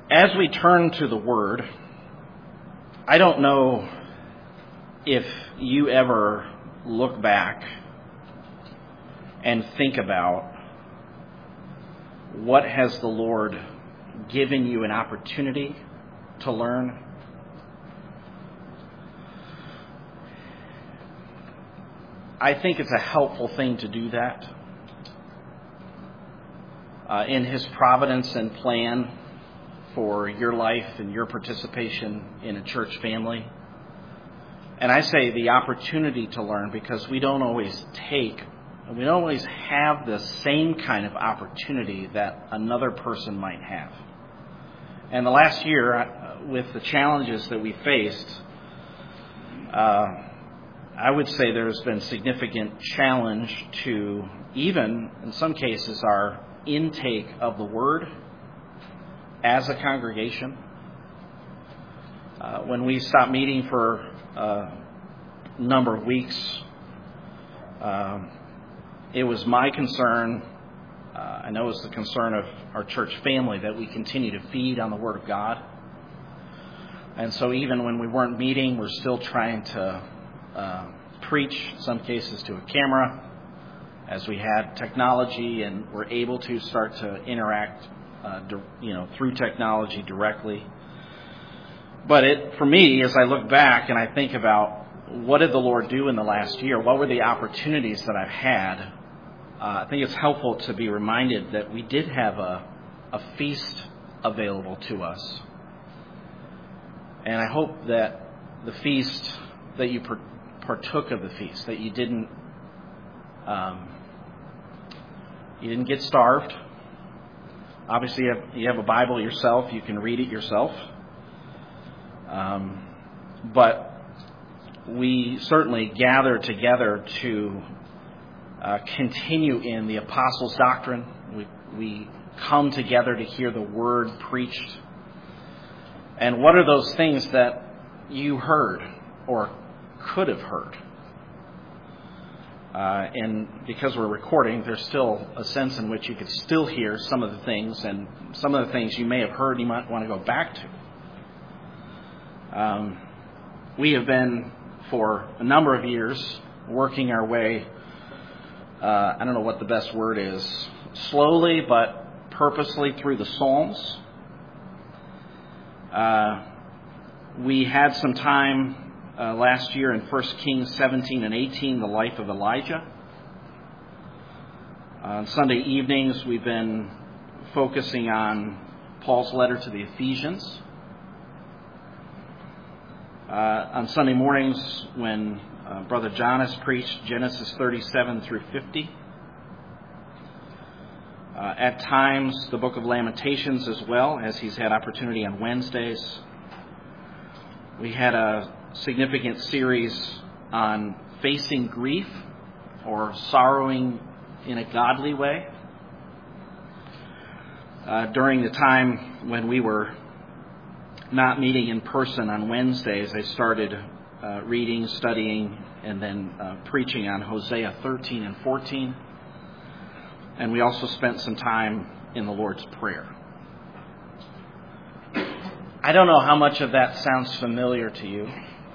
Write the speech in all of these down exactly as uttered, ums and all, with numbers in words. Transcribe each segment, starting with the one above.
As we turn to the Word, I don't know if you ever look back and think about what has the Lord given you an opportunity to learn. I think it's a helpful thing to do that. Uh, in His providence and plan for your life and your participation in a church family. And I say the opportunity to learn because we don't always take, we don't always have the same kind of opportunity that another person might have. And the last year, with the challenges that we faced, uh, I would say there's been significant challenge to even, in some cases, our intake of the Word as a congregation. Uh, when we stopped meeting for a number of weeks, um, it was my concern, uh, I know it's the concern of our church family, that we continue to feed on the Word of God. And so even when we weren't meeting, we're still trying to uh, preach, in some cases to a camera, as we had technology and were able to start to interact Uh, you know, through technology directly. But it, for me, as I look back and I think about what did the Lord do in the last year, what were the opportunities that I've had, uh, I think it's helpful to be reminded that we did have a, a feast available to us. And I hope that the feast, that you partook of the feast, that you didn't, um, you didn't get starved. Obviously, you have, you have a Bible yourself. You can read it yourself. Um, but we certainly gather together to uh, continue in the apostles' doctrine. We, we come together to hear the Word preached. And what are those things that you heard or could have heard? Uh, and because we're recording, there's still a sense in which you could still hear some of the things, and some of the things you may have heard you might want to go back to. Um, we have been, for a number of years, working our way, uh, I don't know what the best word is, slowly but purposely through the Psalms. Uh, we had some time Uh, last year in First Kings seventeen and eighteen, the life of Elijah. Uh, on Sunday evenings, we've been focusing on Paul's letter to the Ephesians. Uh, on Sunday mornings, when uh, Brother John has preached Genesis thirty-seven through fifty. Uh, at times, the Book of Lamentations as well, as he's had opportunity on Wednesdays. We had a significant series on facing grief or sorrowing in a godly way. Uh, during the time when we were not meeting in person on Wednesdays, I started uh, reading, studying, and then uh, preaching on Hosea thirteen and fourteen. And we also spent some time in the Lord's Prayer. I don't know how much of that sounds familiar to you.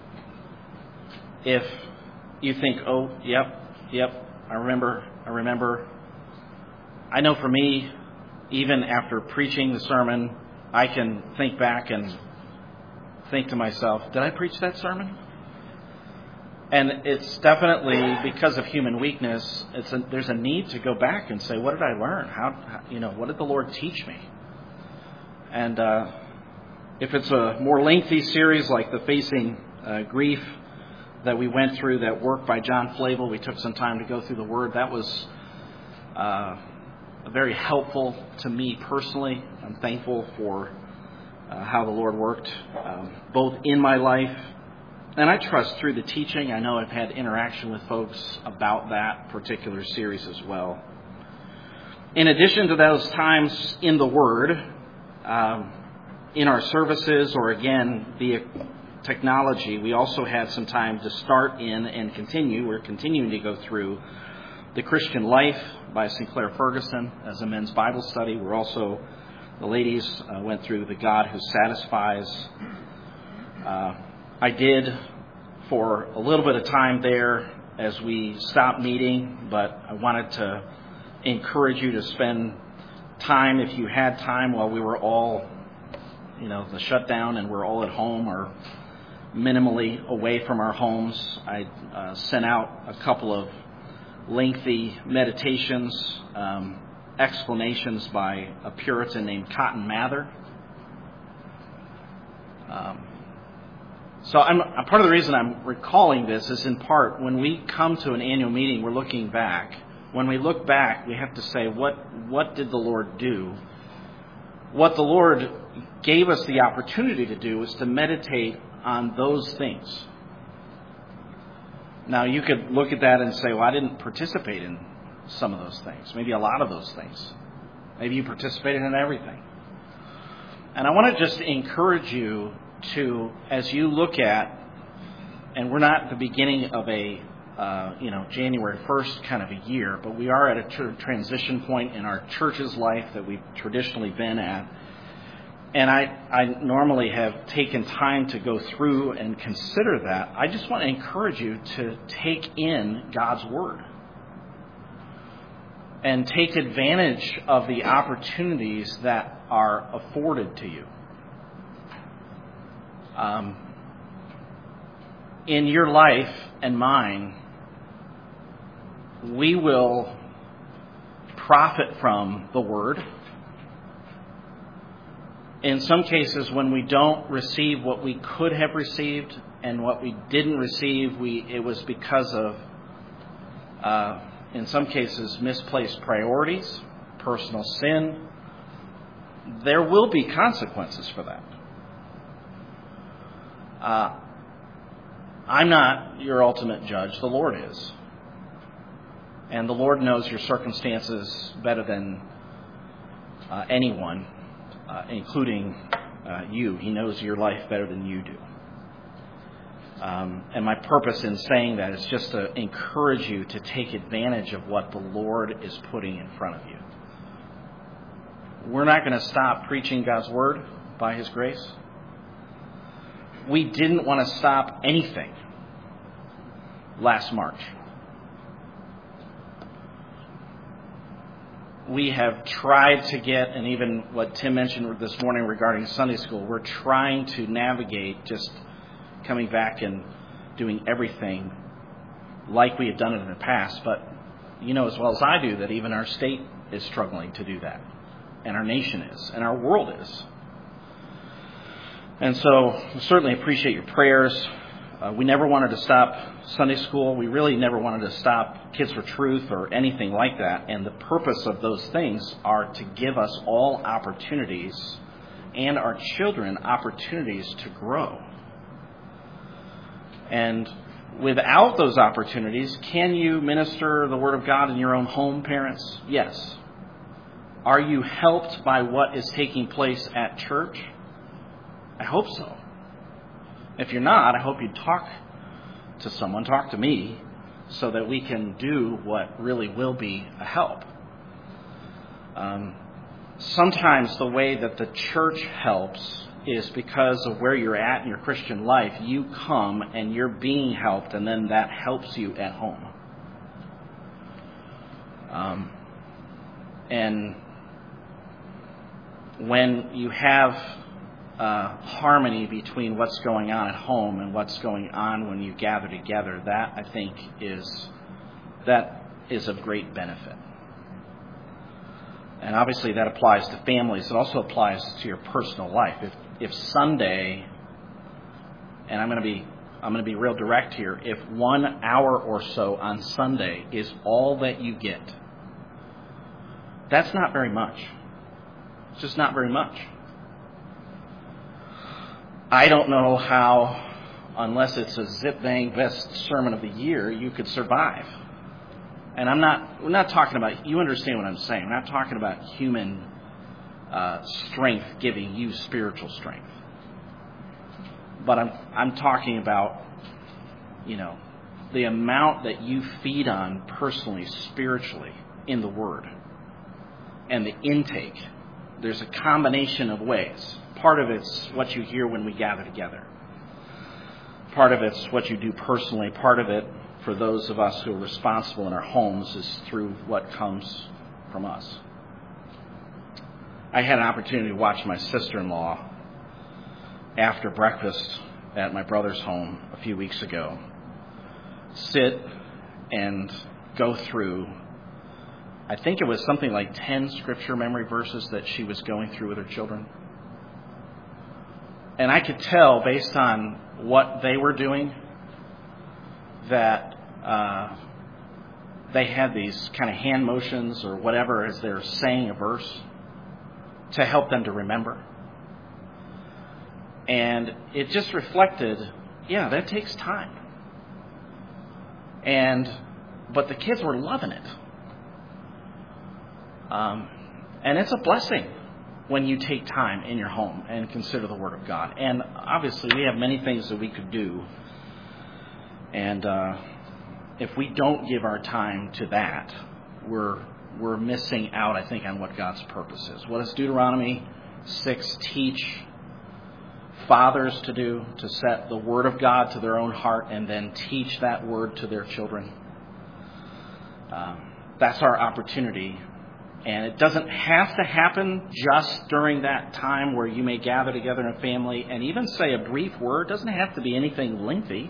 If you think, oh, yep, yep, I remember, I remember. I know for me, even after preaching the sermon, I can think back and think to myself, did I preach that sermon? And it's definitely because of human weakness. It's a, there's a need to go back and say, what did I learn? How, how you know, what did the Lord teach me? And uh, if it's a more lengthy series like the Facing uh, Grief that we went through, that work by John Flavel, we took some time to go through the Word. That was uh, very helpful to me personally. I'm thankful for uh, how the Lord worked um, both in my life, and I trust through the teaching. I know I've had interaction with folks about that particular series as well. In addition to those times in the Word, um, in our services, or again, via technology, we also had some time to start in and continue. We're continuing to go through The Christian Life by Sinclair Ferguson as a men's Bible study. We're also the ladies uh, went through the God Who Satisfies. Uh, I did for a little bit of time there as we stopped meeting, but I wanted to encourage you to spend time, if you had time, while we were all, you know, the shutdown and we're all at home or minimally away from our homes. I uh, sent out a couple of lengthy meditations, um, explanations by a Puritan named Cotton Mather. Um, so I'm, part of the reason I'm recalling this is in part when we come to an annual meeting, we're looking back. When we look back, we have to say, what what did the Lord do? What the Lord gave us the opportunity to do is to meditate on those things. Now, you could look at that and say, well, I didn't participate in some of those things, maybe a lot of those things. Maybe you participated in everything. And I want to just encourage you to, as you look at, and we're not at the beginning of a, uh, you know, January first kind of a year, but we are at a tr- transition point in our church's life that we've traditionally been at. And I, I normally have taken time to go through and consider that. I just want to encourage you to take in God's Word and take advantage of the opportunities that are afforded to you. Um, in your life and mine, we will profit from the Word. In some cases, when we don't receive what we could have received and what we didn't receive, we it was because of, uh, in some cases, misplaced priorities, personal sin. There will be consequences for that. Uh, I'm not your ultimate judge. The Lord is. And the Lord knows your circumstances better than uh, anyone. Uh, including uh, you. He knows your life better than you do. Um, and my purpose in saying that is just to encourage you to take advantage of what the Lord is putting in front of you. We're not going to stop preaching God's Word by His grace. We didn't want to stop anything last March. We have tried to get, and even what Tim mentioned this morning regarding Sunday school, we're trying to navigate just coming back and doing everything like we had done it in the past. But you know as well as I do that even our state is struggling to do that. And our nation is. And our world is. And so we certainly appreciate your prayers. Uh, we never wanted to stop Sunday school. We really never wanted to stop Kids for Truth or anything like that. And the purpose of those things are to give us all opportunities and our children opportunities to grow. And without those opportunities, can you minister the Word of God in your own home, parents? Yes. Are you helped by what is taking place at church? I hope so. If you're not, I hope you talk to someone, talk to me, so that we can do what really will be a help. Um, sometimes the way that the church helps is because of where you're at in your Christian life. You come and you're being helped, and then that helps you at home. Um, and when you have Uh, harmony between what's going on at home and what's going on when you gather together, that I think is that is of great benefit. And obviously that applies to families. It also applies to your personal life. If if Sunday, and I'm going to be I'm going to be real direct here, if one hour or so on Sunday is all that you get, that's not very much. It's just not very much. I don't know how, unless it's a zip bang best sermon of the year, you could survive. And I'm not, we're not talking about, you understand what I'm saying. We're not talking about human uh, strength giving you spiritual strength. But I'm, I'm talking about, you know, the amount that you feed on personally, spiritually, in the Word. And the intake there's a combination of ways. Part of it's what you hear when we gather together. Part of it's what you do personally. Part of it, for those of us who are responsible in our homes, is through what comes from us. I had an opportunity to watch my sister-in-law after breakfast at my brother's home a few weeks ago sit and go through, I think it was something like ten scripture memory verses that she was going through with her children. And I could tell, based on what they were doing, that uh, they had these kind of hand motions or whatever as they're saying a verse to help them to remember. And it just reflected, yeah, that takes time. And but the kids were loving it. Um, and it's a blessing when you take time in your home and consider the Word of God. And obviously we have many things that we could do. And uh, if we don't give our time to that, we're we're missing out, I think, on what God's purpose is. What does Deuteronomy six teach fathers to do? To set the Word of God to their own heart and then teach that Word to their children. Um, that's our opportunity. And it doesn't have to happen just during that time where you may gather together in a family and even say a brief word. It doesn't have to be anything lengthy.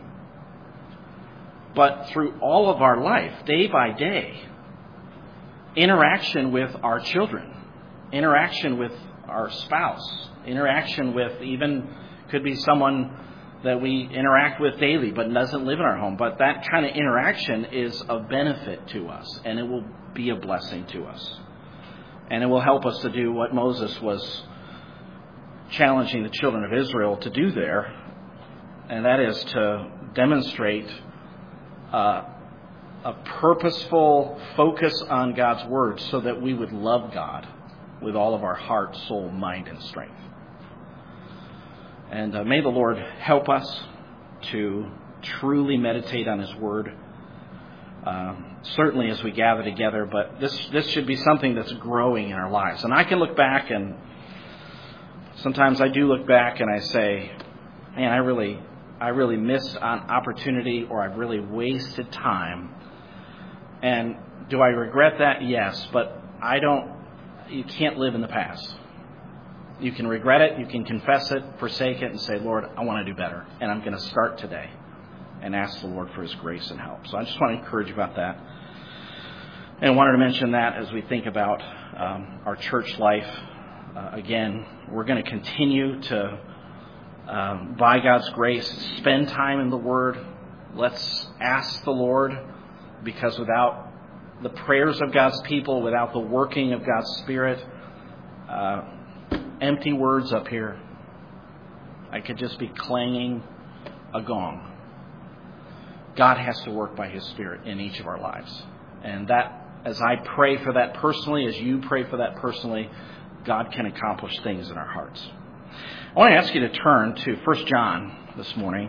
But through all of our life, day by day, interaction with our children, interaction with our spouse, interaction with even could be someone that we interact with daily but doesn't live in our home. But that kind of interaction is of benefit to us, and it will be a blessing to us. And it will help us to do what Moses was challenging the children of Israel to do there, and that is to demonstrate uh, a purposeful focus on God's Word so that we would love God with all of our heart, soul, mind, and strength. And uh, may the Lord help us to truly meditate on His Word, uh, certainly as we gather together, but this this should be something that's growing in our lives. And I can look back, and sometimes I do look back and I say, man, I really, I really missed an opportunity, or I've really wasted time. And do I regret that? Yes, but I don't, you can't live in the past. You can regret it, you can confess it, forsake it, and say, Lord, I want to do better. And I'm going to start today and ask the Lord for His grace and help. So I just want to encourage you about that. And I wanted to mention that as we think about um, our church life. Uh, again, we're going to continue to, um, by God's grace, spend time in the Word. Let's ask the Lord, because without the prayers of God's people, without the working of God's Spirit, uh, empty words up here, I could just be clanging a gong. God has to work by His Spirit in each of our lives. And that, as I pray for that personally, as you pray for that personally, God can accomplish things in our hearts. I want to ask you to turn to First John this morning.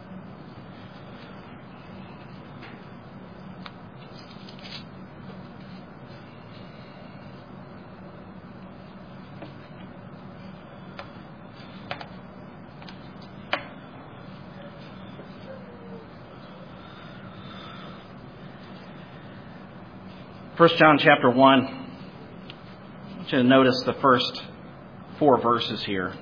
First John chapter one, I want you to notice the first four verses here.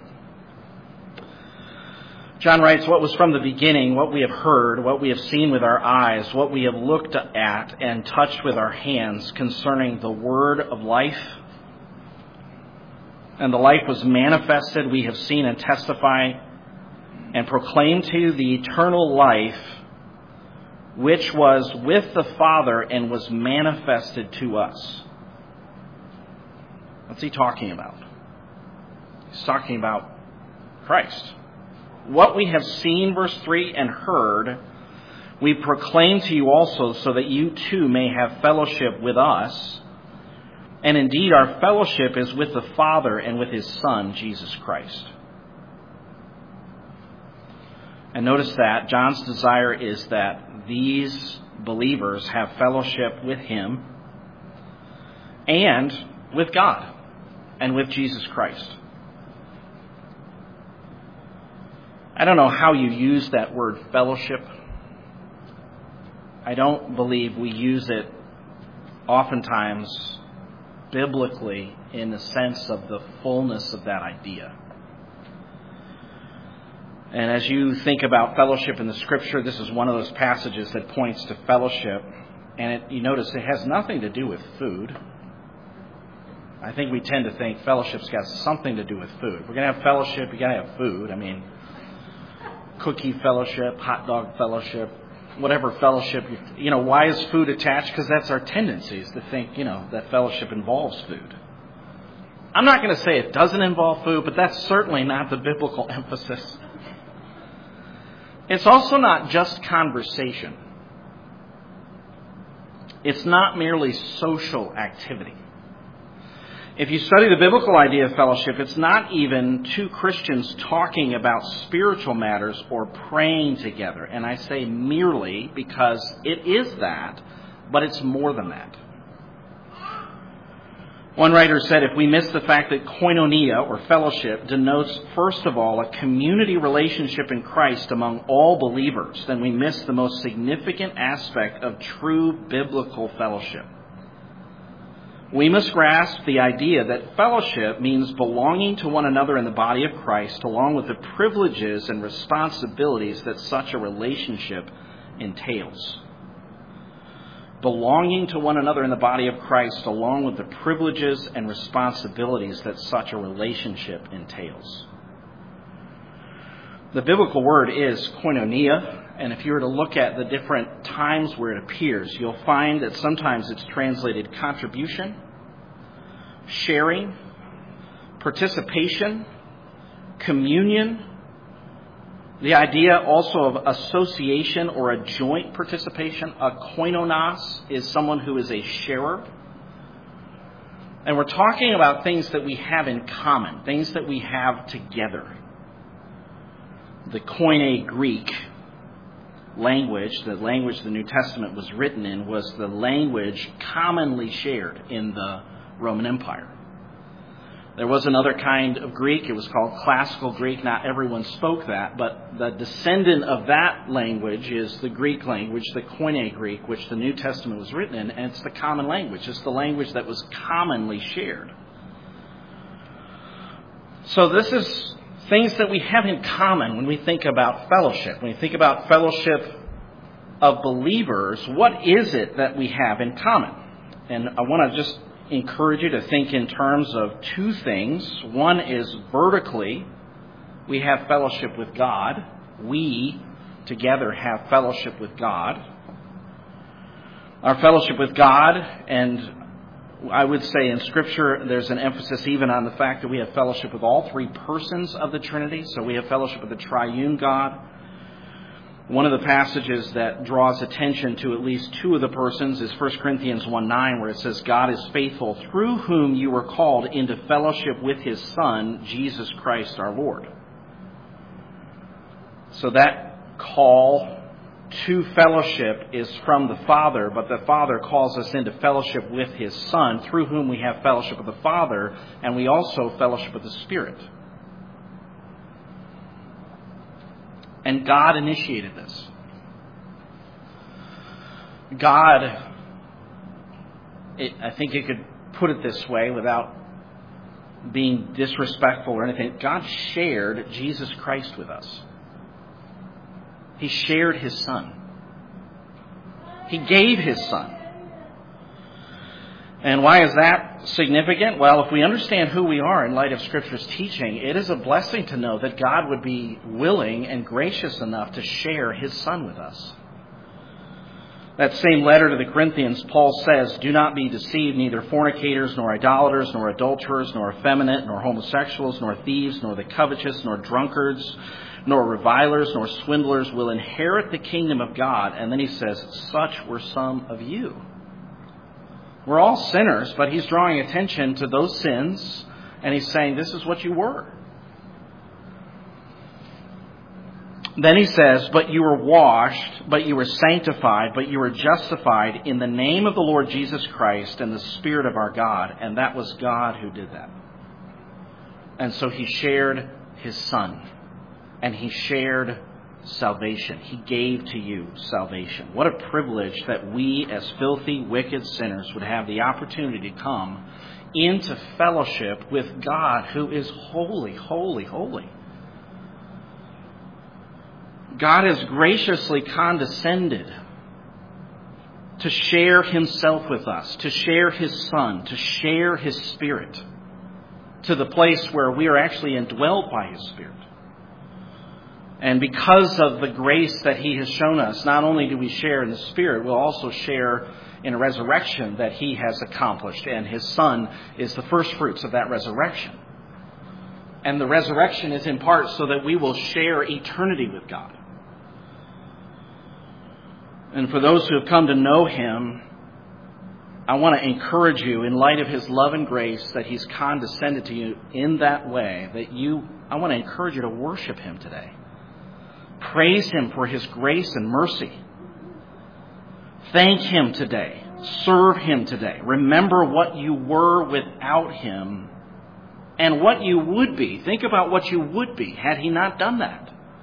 John writes, what was from the beginning, what we have heard, what we have seen with our eyes, what we have looked at and touched with our hands concerning the word of life. And the life was manifested, we have seen and testify and proclaim to you the eternal life which was with the Father and was manifested to us. What's he talking about? He's talking about Christ. What we have seen, verse three, and heard, we proclaim to you also, so that you too may have fellowship with us. And indeed, our fellowship is with the Father and with His Son, Jesus Christ. And notice that John's desire is that these believers have fellowship with Him and with God. and with Jesus Christ. I don't know how you use that word fellowship. I don't believe we use it oftentimes biblically in the sense of the fullness of that idea. And as you think about fellowship in the Scripture, this is one of those passages that points to fellowship. And it, you notice it has nothing to do with food. I think we tend to think fellowship's got something to do with food. We're going to have fellowship, you got to have food. I mean, cookie fellowship, hot dog fellowship, whatever fellowship. You know, why is food attached? Because that's our tendencies to think, you know, that fellowship involves food. I'm not going to say it doesn't involve food, but that's certainly not the biblical emphasis. It's also not just conversation. It's not merely social activity. If you study the biblical idea of fellowship, it's not even two Christians talking about spiritual matters or praying together. And I say merely because it is that, but it's more than that. One writer said, if we miss the fact that koinonia, or fellowship, denotes, first of all, a community relationship in Christ among all believers, then we miss the most significant aspect of true biblical fellowship. We must grasp the idea that fellowship means belonging to one another in the body of Christ, along with the privileges and responsibilities that such a relationship entails. Belonging to one another in the body of Christ, along with the privileges and responsibilities that such a relationship entails. The biblical word is koinonia, and if you were to look at the different times where it appears, you'll find that sometimes it's translated contribution, sharing, participation, communion. The idea also of association or a joint participation. A koinonos is someone who is a sharer. And we're talking about things that we have in common, things that we have together. The Koine Greek language, the language the New Testament was written in, was the language commonly shared in the Roman Empire. There was another kind of Greek. It was called Classical Greek. Not everyone spoke that, but the descendant of that language is the Greek language, the Koine Greek, which the New Testament was written in, and it's the common language. It's the language that was commonly shared. So this is things that we have in common when we think about fellowship. When we think about fellowship of believers, what is it that we have in common? And I want to just encourage you to think in terms of two things. One is vertically, we have fellowship with God. We together have fellowship with God. Our fellowship with God, and I would say in Scripture there's an emphasis even on the fact that we have fellowship with all three persons of the Trinity. So we have fellowship with the triune God. One of the passages that draws attention to at least two of the persons is First Corinthians one nine, where it says, God is faithful, through whom you were called into fellowship with His Son, Jesus Christ our Lord. So that call to fellowship is from the Father, but the Father calls us into fellowship with His Son, through whom we have fellowship with the Father, and we also fellowship with the Spirit. And God initiated this. God, it, I think you could put it this way without being disrespectful or anything. God shared Jesus Christ with us. He shared His Son. He gave His Son. And why is that significant? Well, if we understand who we are in light of Scripture's teaching, it is a blessing to know that God would be willing and gracious enough to share His Son with us. That same letter to the Corinthians, Paul says, do not be deceived, neither fornicators, nor idolaters, nor adulterers, nor effeminate, nor homosexuals, nor thieves, nor the covetous, nor drunkards, nor revilers, nor swindlers will inherit the kingdom of God. And then he says, such were some of you. We're all sinners, but he's drawing attention to those sins, and he's saying, this is what you were. Then he says, but you were washed, but you were sanctified, but you were justified in the name of the Lord Jesus Christ and the Spirit of our God. And that was God who did that. And so he shared his Son. And he shared salvation. He gave to you salvation. What a privilege that we as filthy, wicked sinners would have the opportunity to come into fellowship with God who is holy, holy, holy. God has graciously condescended to share himself with us, to share his Son, to share his Spirit, to the place where we are actually indwelled by his Spirit. And because of the grace that he has shown us, not only do we share in the Spirit, we'll also share in a resurrection that he has accomplished. And his Son is the first fruits of that resurrection. And the resurrection is in part so that we will share eternity with God. And for those who have come to know him, I want to encourage you, in light of his love and grace, that he's condescended to you in that way, that you, I want to encourage you to worship him today. Praise him for his grace and mercy. Thank him today. Serve him today. Remember what you were without him and what you would be. Think about what you would be had he not done that.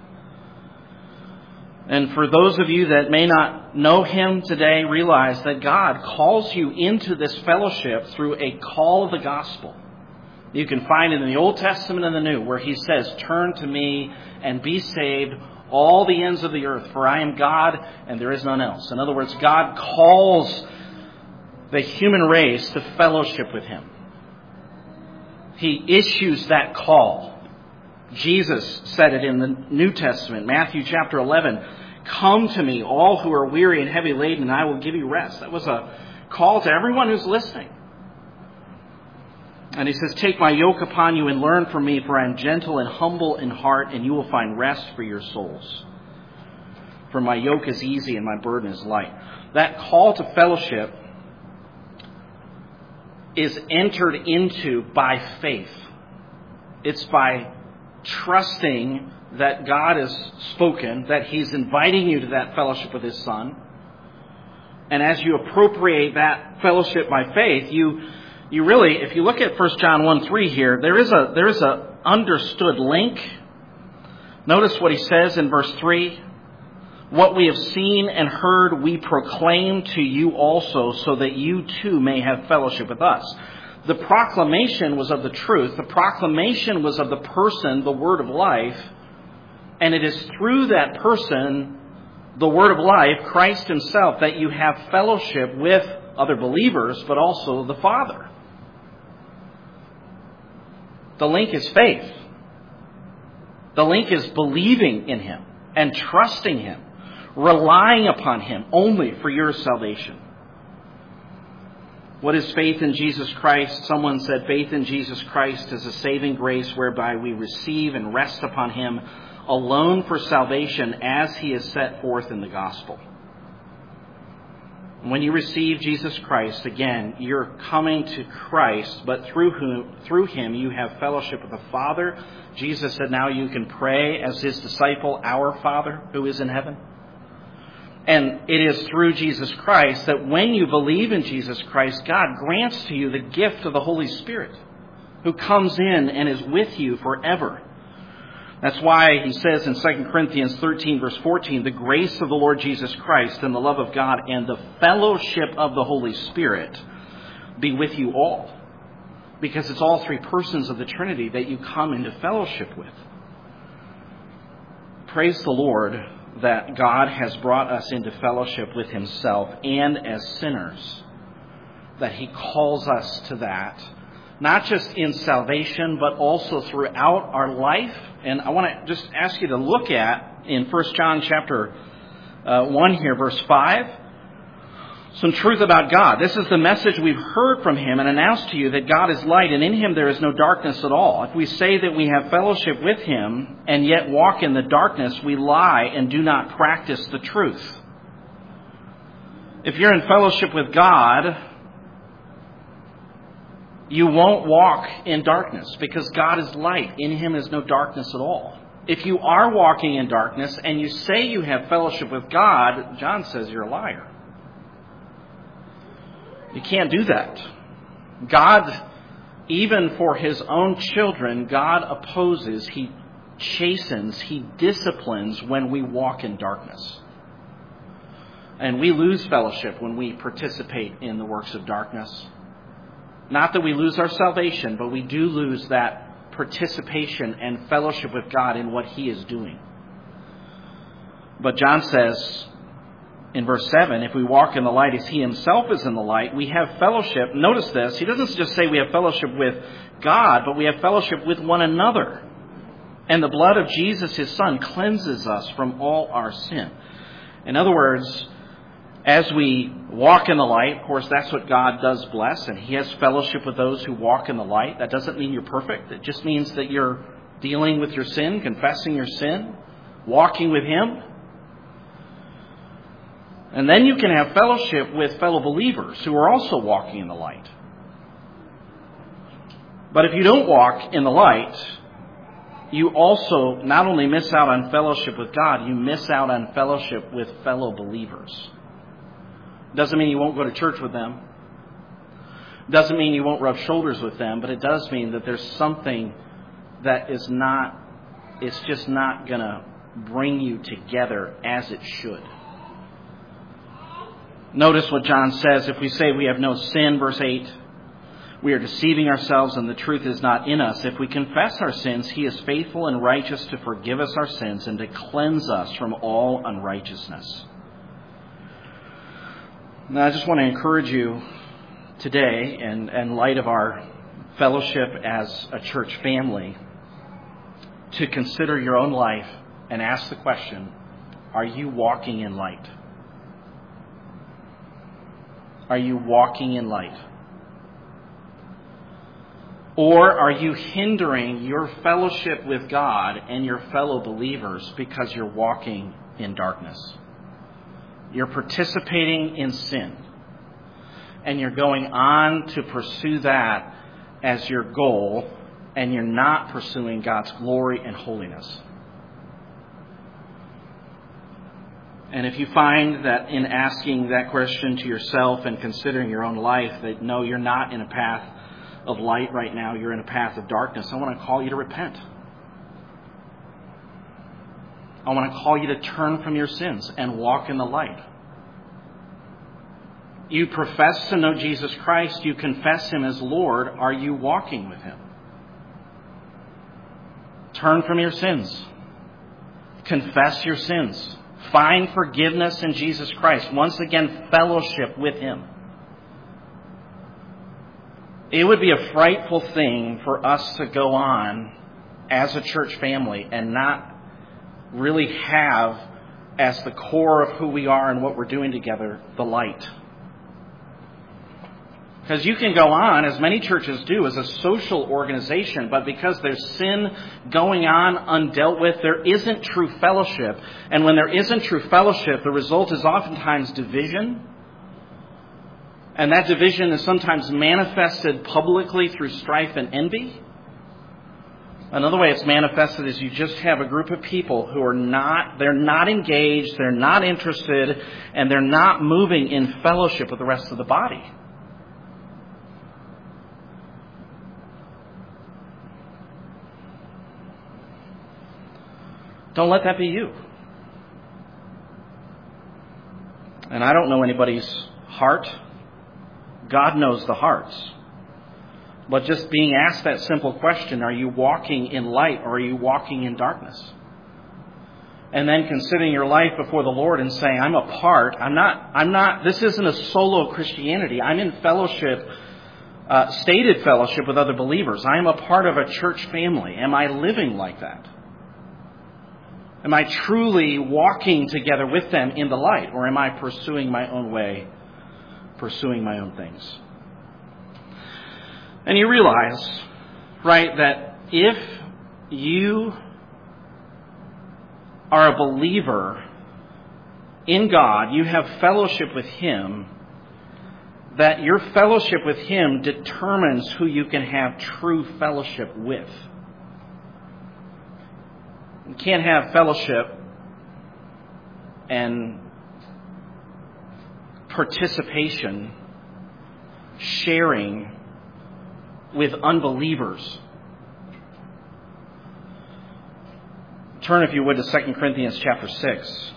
And for those of you that may not know him today, realize that God calls you into this fellowship through a call of the gospel. You can find it in the Old Testament and the New, where he says, "Turn to me and be saved, all the ends of the earth, for I am God and there is none else." In other words, God calls the human race to fellowship with him. He issues that call. Jesus said it in the New Testament, Matthew chapter eleven, "Come to me, all who are weary and heavy laden, and I will give you rest." That was a call to everyone who's listening. And he says, "Take my yoke upon you and learn from me, for I am gentle and humble in heart, and you will find rest for your souls. For my yoke is easy and my burden is light." That call to fellowship is entered into by faith. It's by trusting that God has spoken, that he's inviting you to that fellowship with his Son. And as you appropriate that fellowship by faith, you you really, if you look at First John one three here, there is a there is a understood link. Notice what he says in verse three. "What we have seen and heard we proclaim to you also, so that you too may have fellowship with us." The proclamation was of the truth. The proclamation was of the person, the Word of life. And it is through that person, the Word of life, Christ himself, that you have fellowship with other believers, but also the Father. The link is faith. The link is believing in him and trusting him, relying upon him only for your salvation. What is faith in Jesus Christ? Someone said faith in Jesus Christ is a saving grace whereby we receive and rest upon him alone for salvation as he is set forth in the gospel. When you receive Jesus Christ, again, you're coming to Christ, but through whom, through him you have fellowship with the Father. Jesus said now you can pray as his disciple, "Our Father who is in heaven." And it is through Jesus Christ that when you believe in Jesus Christ, God grants to you the gift of the Holy Spirit, who comes in and is with you forever. That's why he says in Second Corinthians thirteen, verse fourteen, "The grace of the Lord Jesus Christ and the love of God and the fellowship of the Holy Spirit be with you all." Because it's all three persons of the Trinity that you come into fellowship with. Praise the Lord that God has brought us into fellowship with himself, and as sinners, that he calls us to that, not just in salvation, but also throughout our life. And I want to just ask you to look at, in First John chapter uh, one here, verse five, some truth about God. "This is the message we've heard from him and announced to you, that God is light, and in him there is no darkness at all. If we say that we have fellowship with him and yet walk in the darkness, we lie and do not practice the truth." If you're in fellowship with God, you won't walk in darkness, because God is light. In him is no darkness at all. If you are walking in darkness and you say you have fellowship with God, John says you're a liar. You can't do that. God even for his own children, God opposes, he chastens, he disciplines when we walk in darkness. And we lose fellowship when we participate in the works of darkness. Not that we lose our salvation, but we do lose that participation and fellowship with God in what he is doing. But John says in verse seven, if we walk in the light as he himself is in the light, we have fellowship. Notice this. He doesn't just say we have fellowship with God, but we have fellowship with one another. And the blood of Jesus, his son, cleanses us from all our sin. In other words, as we walk in the light, of course, that's what God does bless, and he has fellowship with those who walk in the light. That doesn't mean you're perfect. It just means that you're dealing with your sin, confessing your sin, walking with him. And then you can have fellowship with fellow believers who are also walking in the light. But if you don't walk in the light, you also not only miss out on fellowship with God, you miss out on fellowship with fellow believers. Doesn't mean you won't go to church with them. Doesn't mean you won't rub shoulders with them, but it does mean that there's something that is not, it's just not going to bring you together as it should. Notice what John says. If we say we have no sin, verse eight, we are deceiving ourselves and the truth is not in us. If we confess our sins, he is faithful and righteous to forgive us our sins and to cleanse us from all unrighteousness. Now, I just want to encourage you today, in, in light of our fellowship as a church family, to consider your own life and ask the question, are you walking in light? Are you walking in light? Or are you hindering your fellowship with God and your fellow believers because you're walking in darkness? You're participating in sin. And you're going on to pursue that as your goal, and you're not pursuing God's glory and holiness. And if you find that in asking that question to yourself and considering your own life, that no, you're not in a path of light right now, you're in a path of darkness, I want to call you to repent. I want to call you to turn from your sins and walk in the light. You profess to know Jesus Christ. You confess him as Lord. Are you walking with him? Turn from your sins. Confess your sins. Find forgiveness in Jesus Christ. Once again, fellowship with him. It would be a frightful thing for us to go on as a church family and not really have as the core of who we are and what we're doing together, the light. Because you can go on, as many churches do, as a social organization, but because there's sin going on undealt with, there isn't true fellowship. And when there isn't true fellowship, the result is oftentimes division. And that division is sometimes manifested publicly through strife and envy. Another way it's manifested is you just have a group of people who are not, they're not engaged, they're not interested, and they're not moving in fellowship with the rest of the body. Don't let that be you. And I don't know anybody's heart. God knows the hearts. But just being asked that simple question, are you walking in light or are you walking in darkness? And then considering your life before the Lord and saying, I'm a part, I'm not, I'm not, this isn't a solo Christianity. I'm in fellowship, uh, stated fellowship with other believers. I am a part of a church family. Am I living like that? Am I truly walking together with them in the light, or am I pursuing my own way, pursuing my own things? And you realize, right, that if you are a believer in God, you have fellowship with him, that your fellowship with him determines who you can have true fellowship with. You can't have fellowship and participation, sharing, with unbelievers. Turn, if you would, to Second Corinthians chapter six.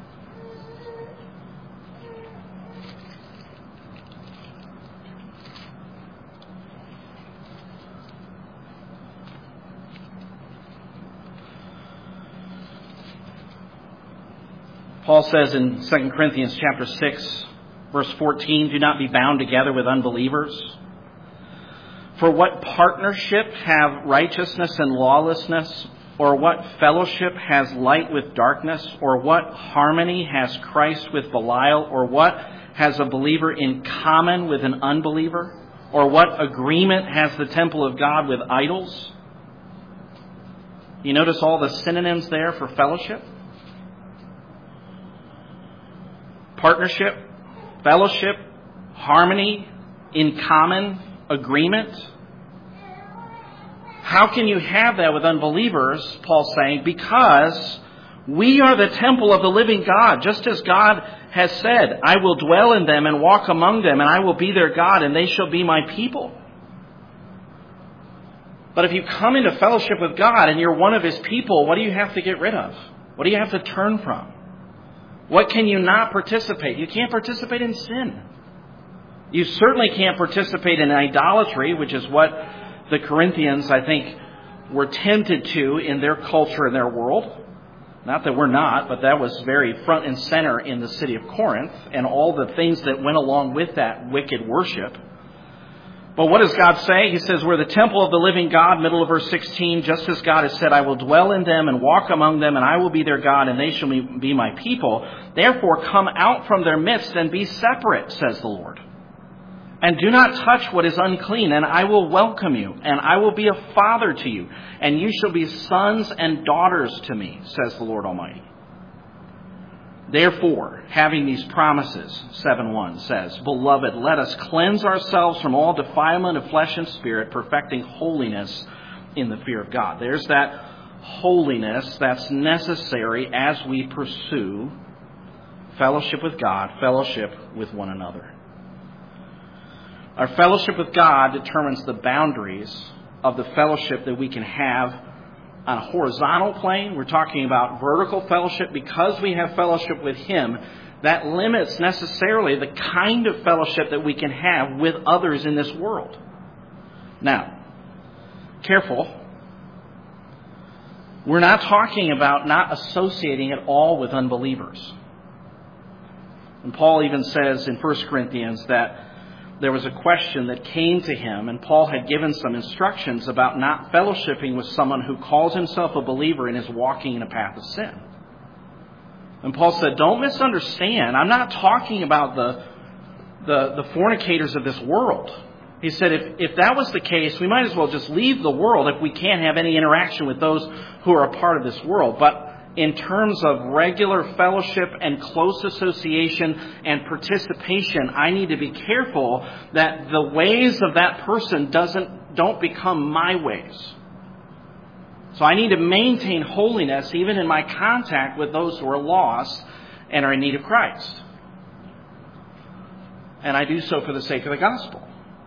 Paul says in Second Corinthians chapter six, verse fourteen, do not be bound together with unbelievers. For what partnership have righteousness and lawlessness? Or what fellowship has light with darkness? Or what harmony has Christ with Belial? Or what has a believer in common with an unbeliever? Or what agreement has the temple of God with idols? You notice all the synonyms there for fellowship? Partnership, fellowship, harmony, in common, agreement. How can you have that with unbelievers, Paul's saying? Because we are the temple of the living God. Just as God has said, I will dwell in them and walk among them, and I will be their God, and they shall be my people. But if you come into fellowship with God and you're one of His people, what do you have to get rid of? What do you have to turn from? What can you not participate? You can't participate in sin. You certainly can't participate in idolatry, which is what the Corinthians, I think, were tempted to in their culture and their world. Not that we're not, but that was very front and center in the city of Corinth and all the things that went along with that wicked worship. But what does God say? He says, we're the temple of the living God, middle of verse sixteen, just as God has said, I will dwell in them and walk among them, and I will be their God, and they shall be my people. Therefore, come out from their midst and be separate, says the Lord. And do not touch what is unclean, and I will welcome you, and I will be a father to you, and you shall be sons and daughters to me, says the Lord Almighty. Therefore, having these promises, seven one says, Beloved, let us cleanse ourselves from all defilement of flesh and spirit, perfecting holiness in the fear of God. There's that holiness that's necessary as we pursue fellowship with God, fellowship with one another. Our fellowship with God determines the boundaries of the fellowship that we can have on a horizontal plane. We're talking about vertical fellowship. Because we have fellowship with Him, that limits necessarily the kind of fellowship that we can have with others in this world. Now, careful. We're not talking about not associating at all with unbelievers. And Paul even says in First Corinthians that there was a question that came to him, and Paul had given some instructions about not fellowshipping with someone who calls himself a believer and is walking in a path of sin. And Paul said, don't misunderstand. I'm not talking about the, the, the fornicators of this world. He said, if, if that was the case, we might as well just leave the world if we can't have any interaction with those who are a part of this world. But in terms of regular fellowship and close association and participation, I need to be careful that the ways of that person doesn't don't become my ways. So I need to maintain holiness even in my contact with those who are lost and are in need of Christ. And I do so for the sake of the gospel.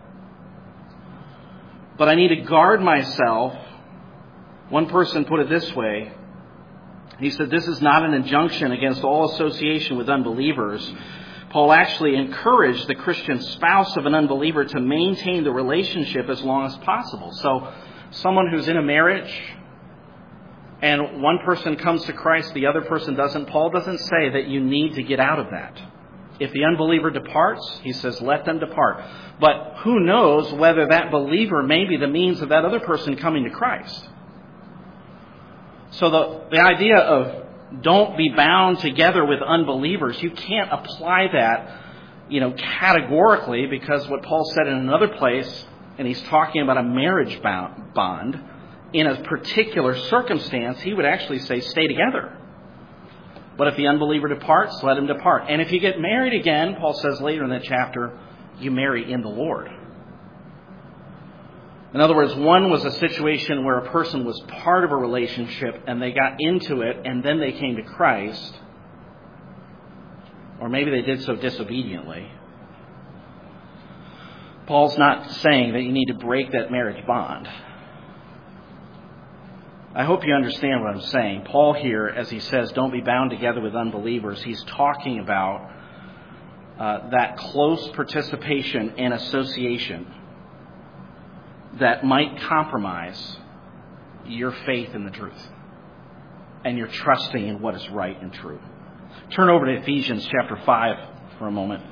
But I need to guard myself. One person put it this way. He said, this is not an injunction against all association with unbelievers. Paul actually encouraged the Christian spouse of an unbeliever to maintain the relationship as long as possible. So someone who's in a marriage and one person comes to Christ, the other person doesn't, Paul doesn't say that you need to get out of that. If the unbeliever departs, he says, let them depart. But who knows whether that believer may be the means of that other person coming to Christ. So the, the idea of don't be bound together with unbelievers, you can't apply that, you know, categorically, because what Paul said in another place, and he's talking about a marriage bond, in a particular circumstance, he would actually say stay together. But if the unbeliever departs, let him depart. And if you get married again, Paul says later in that chapter, you marry in the Lord. In other words, one was a situation where a person was part of a relationship and they got into it and then they came to Christ. Or maybe they did so disobediently. Paul's not saying that you need to break that marriage bond. I hope you understand what I'm saying. Paul here, as he says, don't be bound together with unbelievers, he's talking about uh, that close participation and association that might compromise your faith in the truth and your trusting in what is right and true. Turn over to Ephesians chapter five for a moment.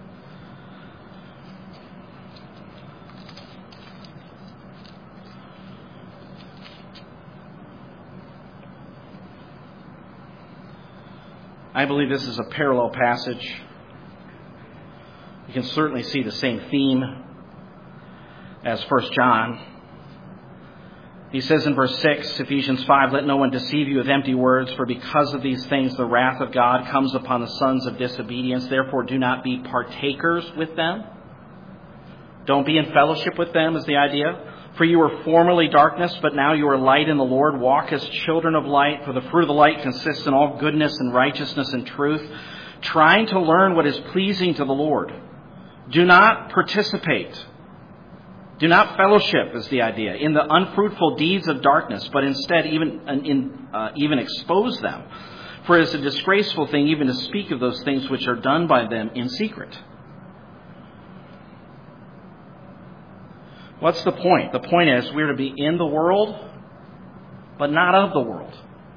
I believe this is a parallel passage. You can certainly see the same theme as First John. He says in verse six, Ephesians five, let no one deceive you with empty words, for because of these things the wrath of God comes upon the sons of disobedience. Therefore do not be partakers with them. Don't be in fellowship with them is the idea. For you were formerly darkness, but now you are light in the Lord. Walk as children of light, for the fruit of the light consists in all goodness and righteousness and truth, trying to learn what is pleasing to the Lord. Do not participate. Do not fellowship is the idea in the unfruitful deeds of darkness, but instead even in, uh, even expose them. For it is a disgraceful thing even to speak of those things which are done by them in secret. What's the point? The point is we're to be in the world, but not of the world.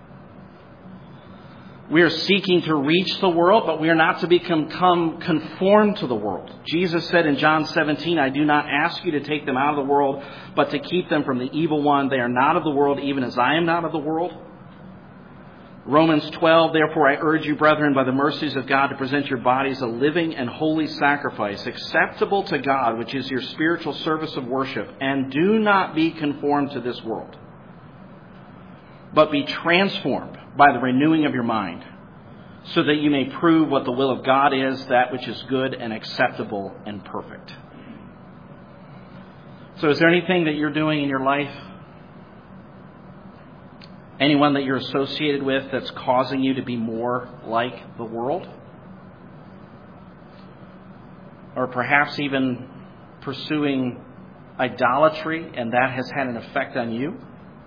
We are seeking to reach the world, but we are not to become conformed to the world. Jesus said in John seventeen, I do not ask you to take them out of the world, but to keep them from the evil one. They are not of the world, even as I am not of the world. Romans twelve, therefore I urge you, brethren, by the mercies of God, to present your bodies a living and holy sacrifice, acceptable to God, which is your spiritual service of worship. And do not be conformed to this world, but be transformed by the renewing of your mind, so that you may prove what the will of God is, that which is good and acceptable and perfect. So is there anything that you're doing in your life, anyone that you're associated with, that's causing you to be more like the world? Or perhaps even pursuing idolatry, and that has had an effect on you?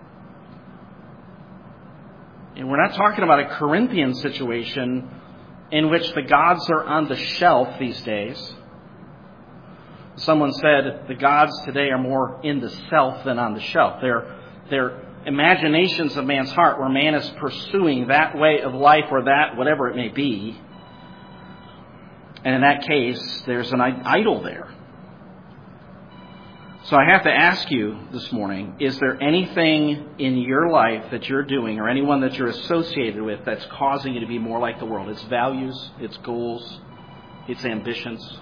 And we're not talking about a Corinthian situation in which the gods are on the shelf these days. Someone said the gods today are more in the self than on the shelf. They're, they're imaginations of man's heart, where man is pursuing that way of life or that, whatever it may be. And in that case, there's an idol there. So I have to ask you this morning, is there anything in your life that you're doing, or anyone that you're associated with, that's causing you to be more like the world? Its values, its goals, its ambitions?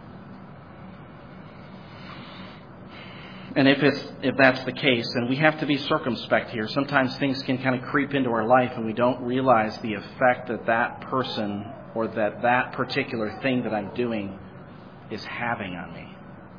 And if it's if that's the case, then we have to be circumspect here. Sometimes things can kind of creep into our life and we don't realize the effect that that person or that that particular thing that I'm doing is having on me.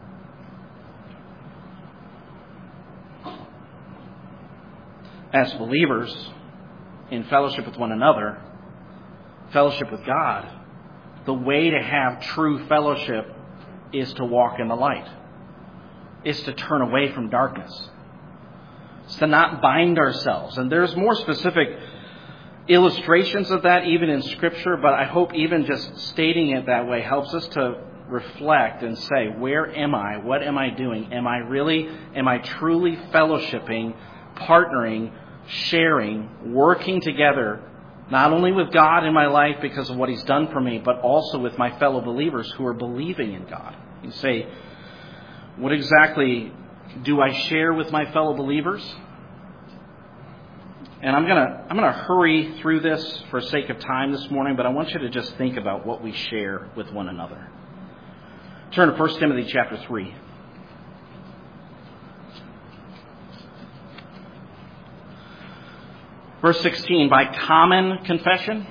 As believers, in fellowship with one another, fellowship with God, the way to have true fellowship is to walk in the light. Is to turn away from darkness. It's to not bind ourselves. And there's more specific illustrations of that even in Scripture, but I hope even just stating it that way helps us to reflect and say, where am I? What am I doing? Am I really, am I truly fellowshipping, partnering, sharing, working together, not only with God in my life because of what He's done for me, but also with my fellow believers who are believing in God? You say, what exactly do I share with my fellow believers? And I'm gonna I'm gonna hurry through this for sake of time this morning, but I want you to just think about what we share with one another. Turn to First Timothy chapter three. Verse sixteen, by common confession.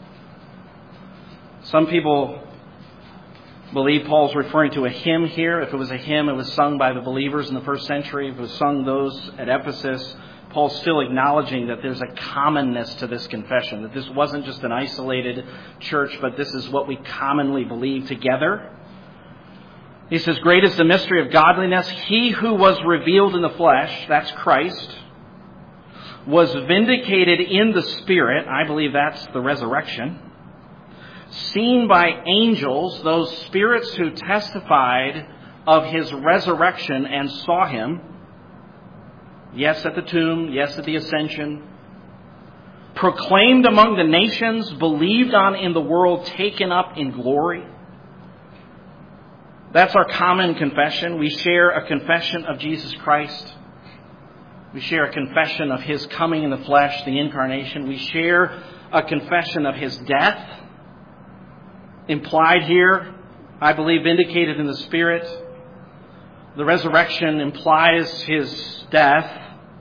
Some people believe Paul's referring to a hymn here. If it was a hymn, it was sung by the believers in the first century. If it was sung those at Ephesus, Paul's still acknowledging that there's a commonness to this confession, that this wasn't just an isolated church, but this is what we commonly believe together. He says, great is the mystery of godliness. He who was revealed in the flesh, that's Christ, was vindicated in the Spirit. I believe that's the resurrection. Seen by angels, those spirits who testified of his resurrection and saw him. Yes, at the tomb. Yes, at the ascension. Proclaimed among the nations, believed on in the world, taken up in glory. That's our common confession. We share a confession of Jesus Christ. We share a confession of his coming in the flesh, the incarnation. We share a confession of his death. Implied here, I believe, vindicated in the Spirit. The resurrection implies his death.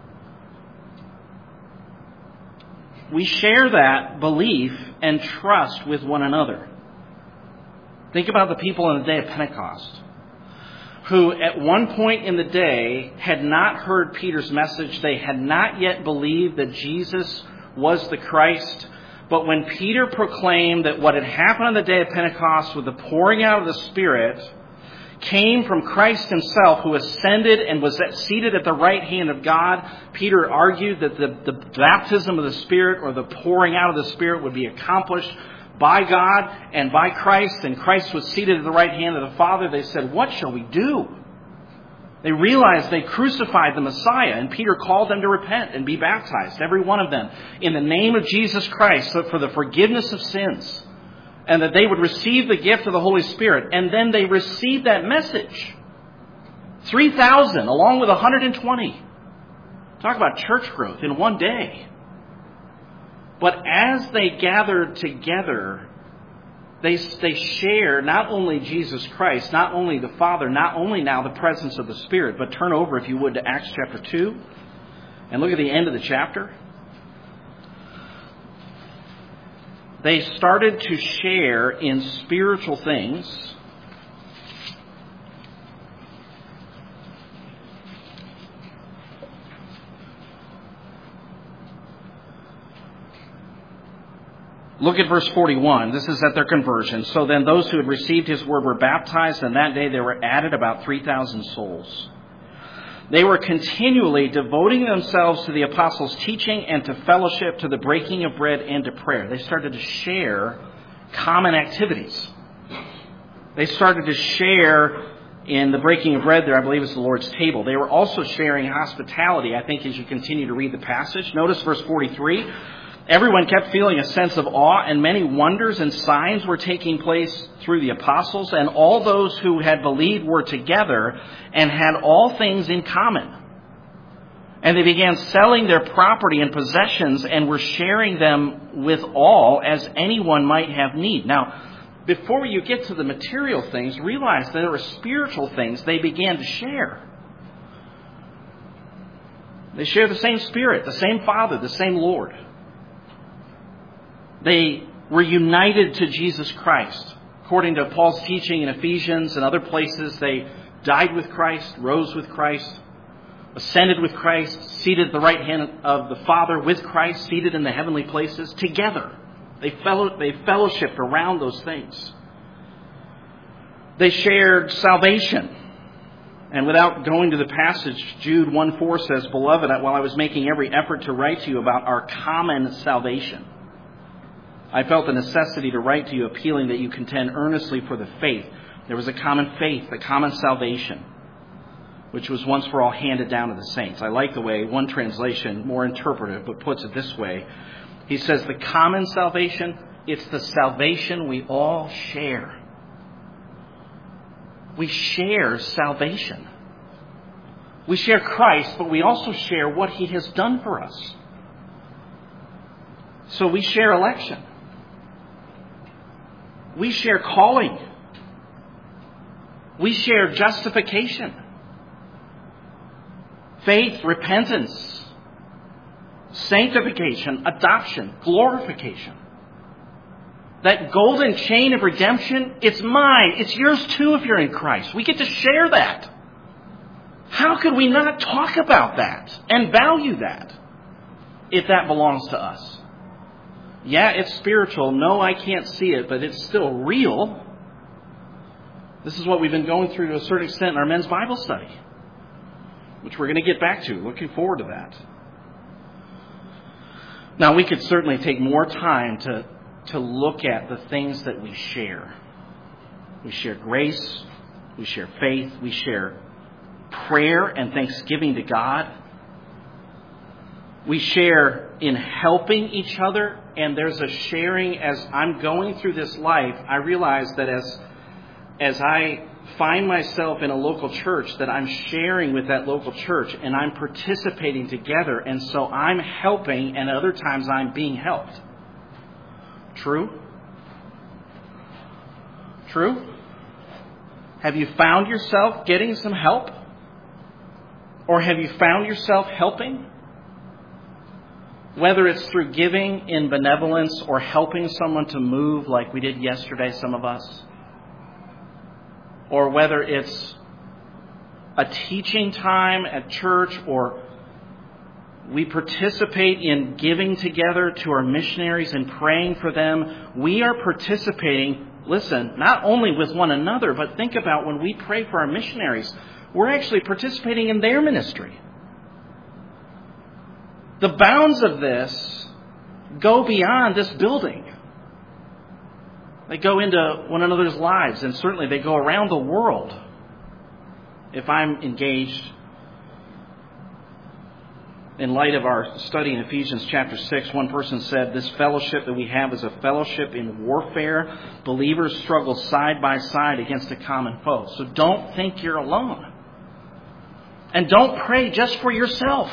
We share that belief and trust with one another. Think about the people on the day of Pentecost, who at one point in the day had not heard Peter's message. They had not yet believed that Jesus was the Christ. But when Peter proclaimed that what had happened on the day of Pentecost with the pouring out of the Spirit came from Christ himself, who ascended and was seated at the right hand of God, Peter argued that the, the baptism of the Spirit, or the pouring out of the Spirit, would be accomplished by God and by Christ, and Christ was seated at the right hand of the Father. They said, what shall we do? They realized they crucified the Messiah, and Peter called them to repent and be baptized, every one of them, in the name of Jesus Christ for the forgiveness of sins, and that they would receive the gift of the Holy Spirit. And then they received that message. three thousand, along with one hundred twenty. Talk about church growth in one day. But as they gathered together, they, they share not only Jesus Christ, not only the Father, not only now the presence of the Spirit, but turn over, if you would, to Acts chapter two and look at the end of the chapter. They started to share in spiritual things. Look at verse forty-one. This is at their conversion. So then those who had received his word were baptized, and that day there were added about three thousand souls. They were continually devoting themselves to the apostles' teaching and to fellowship, to the breaking of bread and to prayer. They started to share common activities. They started to share in the breaking of bread there, I believe it's the Lord's table. They were also sharing hospitality, I think, as you continue to read the passage. Notice verse forty-three. Everyone kept feeling a sense of awe, and many wonders and signs were taking place through the apostles, and all those who had believed were together and had all things in common. And they began selling their property and possessions and were sharing them with all as anyone might have need. Now, before you get to the material things, realize that there were spiritual things they began to share. They share the same Spirit, the same Father, the same Lord. They were united to Jesus Christ. According to Paul's teaching in Ephesians and other places, they died with Christ, rose with Christ, ascended with Christ, seated at the right hand of the Father with Christ, seated in the heavenly places, together. They fellow, they fellowshiped around those things. They shared salvation. And without going to the passage, Jude one four says, Beloved, while I was making every effort to write to you about our common salvation, I felt the necessity to write to you, appealing that you contend earnestly for the faith. There was a common faith, a common salvation, which was once for all handed down to the saints. I like the way one translation, more interpretive, but puts it this way. He says the common salvation, it's the salvation we all share. We share salvation. We share Christ, but we also share what he has done for us. So we share election. We share calling. We share justification, faith, repentance, sanctification, adoption, glorification. That golden chain of redemption, it's mine. It's yours too if you're in Christ. We get to share that. How could we not talk about that and value that if that belongs to us? Yeah, it's spiritual. No, I can't see it, but it's still real. This is what we've been going through to a certain extent in our men's Bible study, which we're going to get back to. Looking forward to that. Now, we could certainly take more time to, to look at the things that we share. We share grace. We share faith. We share prayer and thanksgiving to God. We share in helping each other. And there's a sharing as I'm going through this life. I realize that as, as I find myself in a local church, that I'm sharing with that local church and I'm participating together, and so I'm helping, and other times I'm being helped. True? True? Have you found yourself getting some help? Or have you found yourself helping? Whether it's through giving in benevolence or helping someone to move like we did yesterday, some of us. Or whether it's a teaching time at church, or we participate in giving together to our missionaries and praying for them. We are participating, listen, not only with one another, but think about when we pray for our missionaries, we're actually participating in their ministry. The bounds of this go beyond this building. They go into one another's lives, and certainly they go around the world. If I'm engaged, in light of our study in Ephesians chapter six, one person said, this fellowship that we have is a fellowship in warfare. Believers struggle side by side against a common foe. So don't think you're alone. And don't pray just for yourself.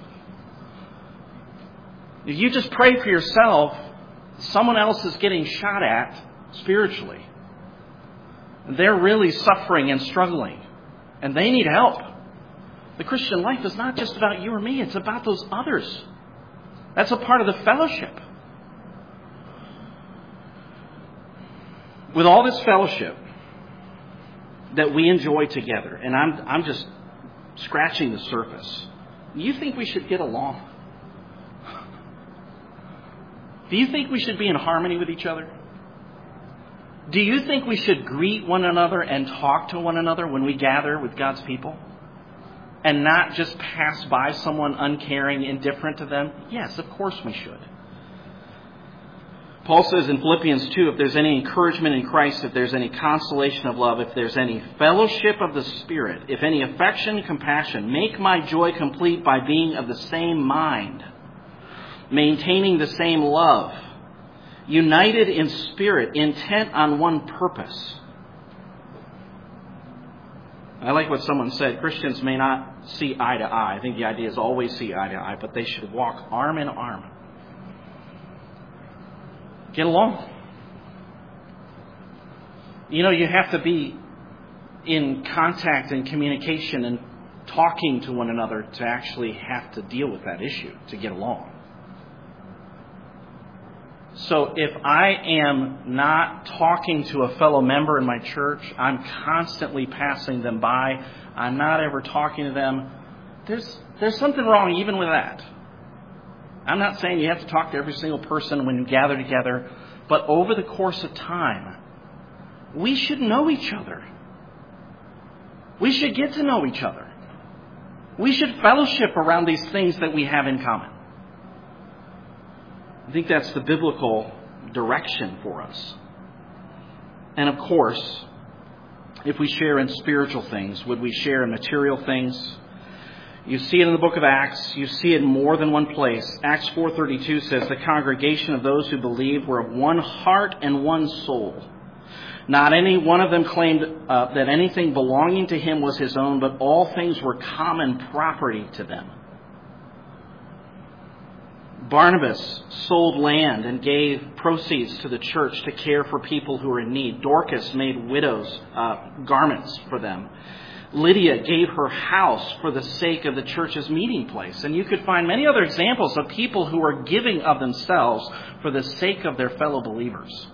If you just pray for yourself, someone else is getting shot at spiritually. They're really suffering and struggling, and they need help. The Christian life is not just about you or me, it's about those others. That's a part of the fellowship. With all this fellowship that we enjoy together, and I'm I'm just scratching the surface, you think we should get along? Do you think we should be in harmony with each other? Do you think we should greet one another and talk to one another when we gather with God's people? And not just pass by someone uncaring, indifferent to them? Yes, of course we should. Paul says in Philippians two, if there's any encouragement in Christ, if there's any consolation of love, if there's any fellowship of the Spirit, if any affection, compassion, make my joy complete by being of the same mind, maintaining the same love, united in spirit, intent on one purpose. I like what someone said. Christians may not see eye to eye. I think the idea is always see eye to eye, but they should walk arm in arm. Get along. You know, you have to be in contact and communication and talking to one another to actually have to deal with that issue, to get along. So if I am not talking to a fellow member in my church, I'm constantly passing them by, I'm not ever talking to them, there's there's something wrong even with that. I'm not saying you have to talk to every single person when you gather together, but over the course of time, we should know each other. We should get to know each other. We should fellowship around these things that we have in common. I think that's the biblical direction for us. And of course, if we share in spiritual things, would we share in material things? You see it in the book of Acts. You see it in more than one place. Acts four thirty-two says, the congregation of those who believed were of one heart and one soul. Not any one of them claimed uh, that anything belonging to him was his own, but all things were common property to them. Barnabas sold land and gave proceeds to the church to care for people who were in need. Dorcas made widows' uh, garments for them. Lydia gave her house for the sake of the church's meeting place. And you could find many other examples of people who are giving of themselves for the sake of their fellow believers.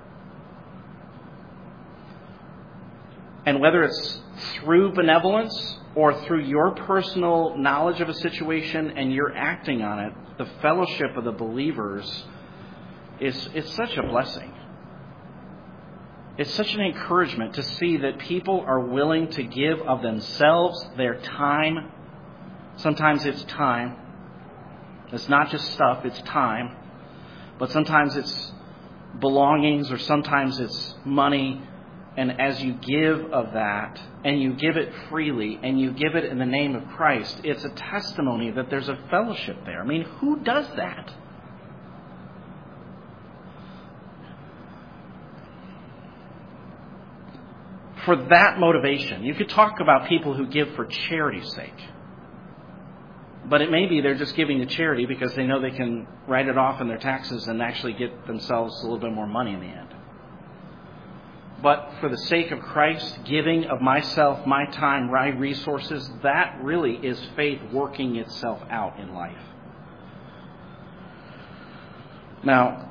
And whether it's through benevolence or through your personal knowledge of a situation and you're acting on it, the fellowship of the believers is it's such a blessing. It's such an encouragement to see that people are willing to give of themselves, their time. Sometimes it's time. It's not just stuff, it's time. But sometimes it's belongings, or sometimes it's money. And as you give of that, and you give it freely, and you give it in the name of Christ, it's a testimony that there's a fellowship there. I mean, who does that? For that motivation. You could talk about people who give for charity's sake. But it may be they're just giving to charity because they know they can write it off in their taxes and actually get themselves a little bit more money in the end. But for the sake of Christ, giving of myself, my time, my resources, that really is faith working itself out in life. Now,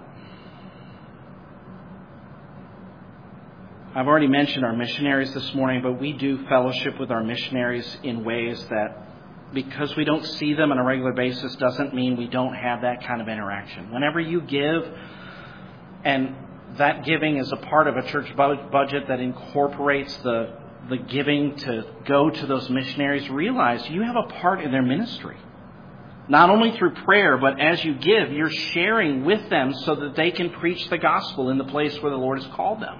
I've already mentioned our missionaries this morning, but we do fellowship with our missionaries in ways that, because we don't see them on a regular basis, doesn't mean we don't have that kind of interaction. Whenever you give, and that giving is a part of a church budget that incorporates the, the giving to go to those missionaries, realize you have a part in their ministry. Not only through prayer, but as you give, you're sharing with them so that they can preach the gospel in the place where the Lord has called them.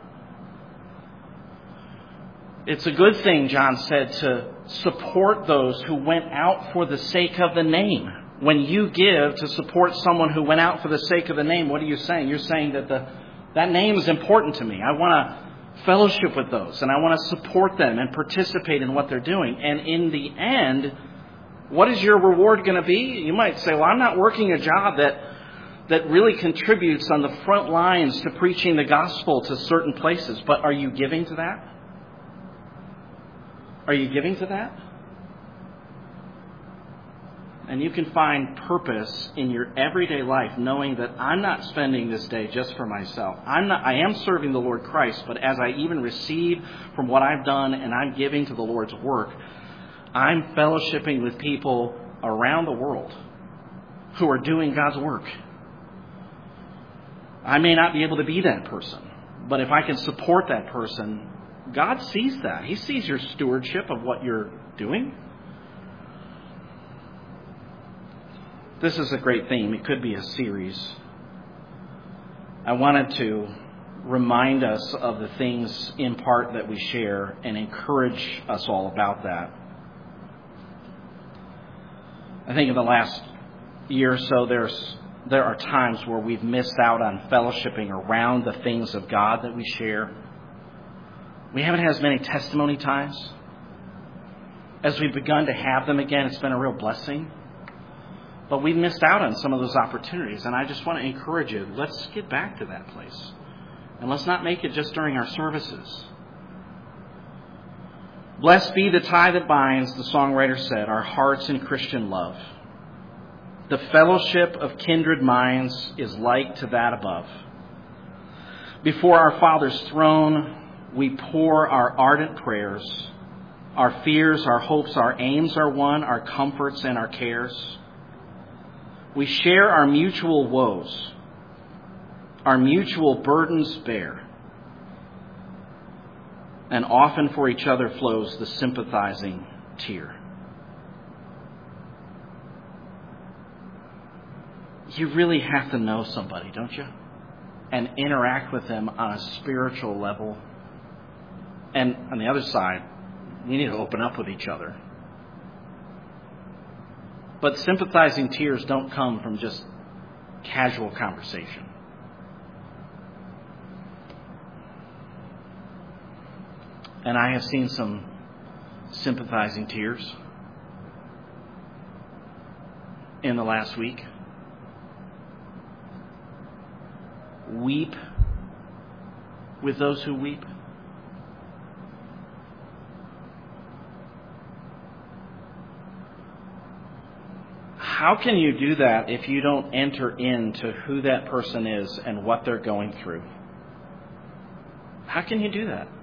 It's a good thing, John said, to support those who went out for the sake of the name. When you give to support someone who went out for the sake of the name, what are you saying? You're saying that the that name is important to me. I want to fellowship with those, and I want to support them and participate in what they're doing. And in the end, what is your reward going to be? You might say, well, I'm not working a job that that really contributes on the front lines to preaching the gospel to certain places. But are you giving to that? Are you giving to that? And you can find purpose in your everyday life knowing that I'm not spending this day just for myself. I'm not, I am serving the Lord Christ, but as I even receive from what I've done and I'm giving to the Lord's work, I'm fellowshipping with people around the world who are doing God's work. I may not be able to be that person, but if I can support that person, God sees that. He sees your stewardship of what you're doing. This is a great theme. It could be a series. I wanted to remind us of the things in part that we share and encourage us all about that. I think in the last year or so, there's there are times where we've missed out on fellowshipping around the things of God that we share. We haven't had as many testimony times. As we've begun to have them again, it's been a real blessing. But we've missed out on some of those opportunities. And I just want to encourage you, let's get back to that place. And let's not make it just during our services. Blessed be the tie that binds, the songwriter said, our hearts in Christian love. The fellowship of kindred minds is like to that above. Before our Father's throne, we pour our ardent prayers. Our fears, our hopes, our aims are one, our comforts and our cares. We share our mutual woes, our mutual burdens bear, and often for each other flows the sympathizing tear. You really have to know somebody, don't you? And interact with them on a spiritual level. And on the other side, we need to open up with each other. But sympathizing tears don't come from just casual conversation. And I have seen some sympathizing tears in the last week. Weep with those who weep. How can you do that if you don't enter into who that person is and what they're going through? How can you do that?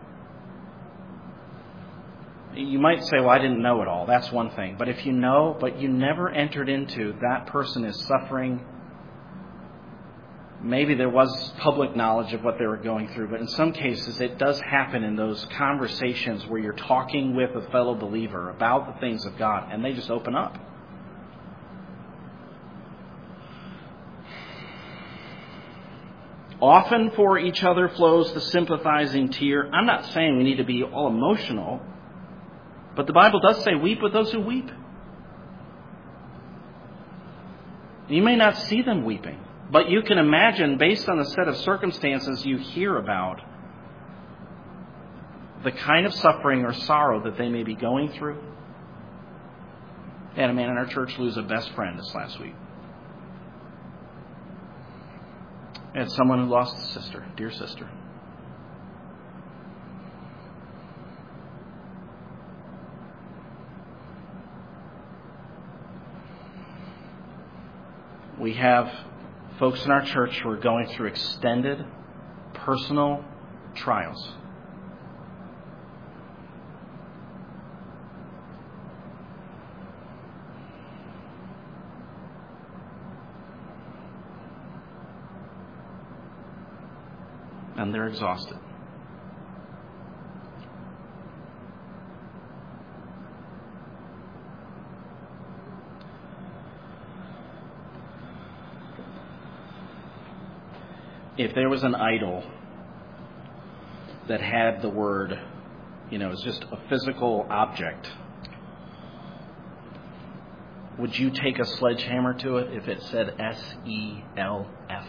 You might say, well, I didn't know it all. That's one thing. But if you know, but you never entered into that person is suffering, maybe there was public knowledge of what they were going through, but in some cases it does happen in those conversations where you're talking with a fellow believer about the things of God, and they just open up. Often for each other flows the sympathizing tear. I'm not saying we need to be all emotional, but the Bible does say, weep with those who weep. You may not see them weeping, but you can imagine, based on the set of circumstances you hear about, the kind of suffering or sorrow that they may be going through. I had a man in our church lose a best friend this last week. I had someone who lost a sister, dear sister. We have folks in our church who are going through extended personal trials. And they're exhausted. If there was an idol that had the word, you know, it's just a physical object, would you take a sledgehammer to it if it said S E L F?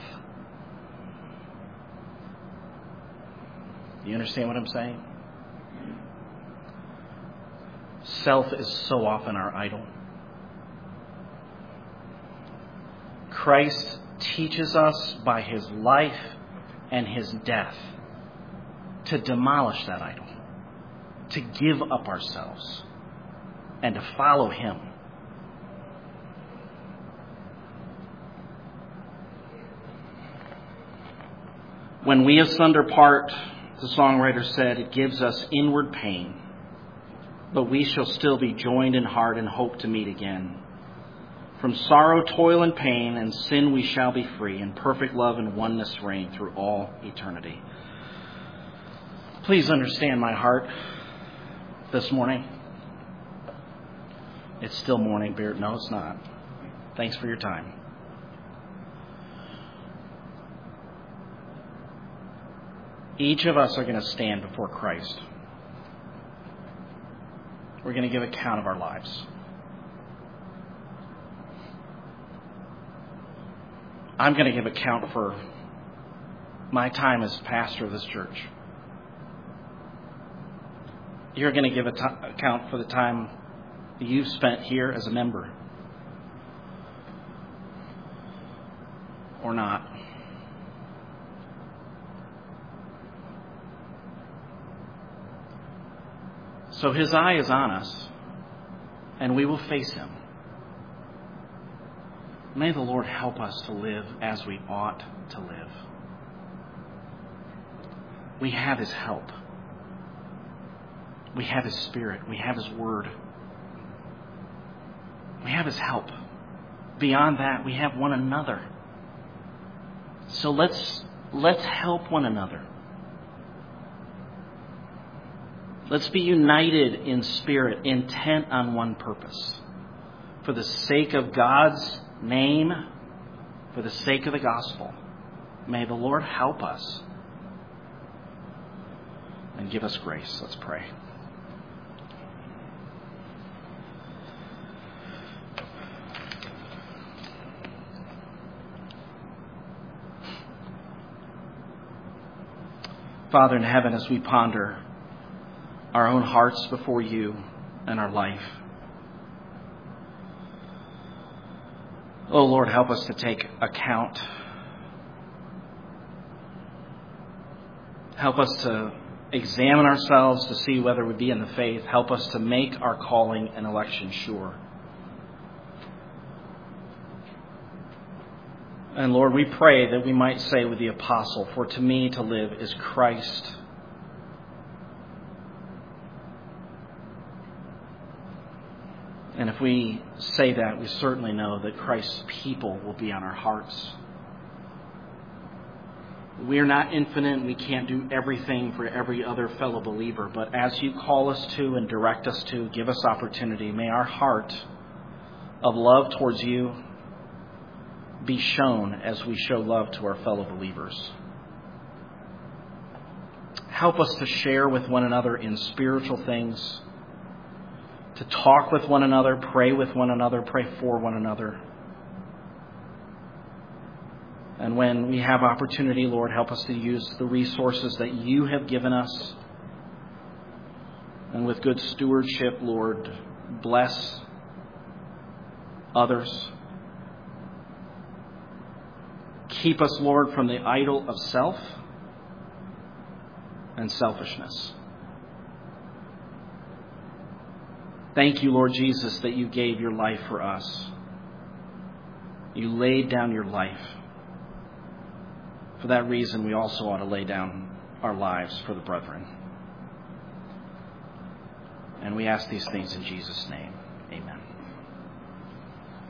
You understand what I'm saying? Self is so often our idol. Christ teaches us by his life and his death to demolish that idol, to give up ourselves, and to follow him. When we asunder part, the songwriter said, it gives us inward pain, but we shall still be joined in heart and hope to meet again. From sorrow, toil, and pain, and sin we shall be free, and perfect love and oneness reign through all eternity. Please understand my heart this morning. It's still morning, Beard. No, it's not. Thanks for your time. Each of us are going to stand before Christ. We're going to give account of our lives. I'm going to give account for my time as pastor of this church. You're going to give account for the time you've spent here as a member. Or not. So his eye is on us, and we will face him. May the Lord help us to live as we ought to live. We have his help. We have his Spirit. We have his Word. We have his help. Beyond that, we have one another. So let's let's help one another. Let's be united in spirit, intent on one purpose. For the sake of God's name, for the sake of the gospel, may the Lord help us and give us grace. Let's pray. Father in heaven, as we ponder our own hearts before you and our life, oh Lord, help us to take account. Help us to examine ourselves to see whether we be in the faith. Help us to make our calling and election sure. And Lord, we pray that we might say with the apostle, for to me to live is Christ, and if we say that, we certainly know that Christ's people will be on our hearts. We're not infinite. We can't do everything for every other fellow believer. But as you call us to and direct us to, give us opportunity. May our heart of love towards you be shown as we show love to our fellow believers. Help us to share with one another in spiritual things, to talk with one another, pray with one another, pray for one another. And when we have opportunity, Lord, help us to use the resources that you have given us. And with good stewardship, Lord, bless others. Keep us, Lord, from the idol of self and selfishness. Thank you, Lord Jesus, that you gave your life for us. You laid down your life. For that reason, we also ought to lay down our lives for the brethren. And we ask these things in Jesus' name.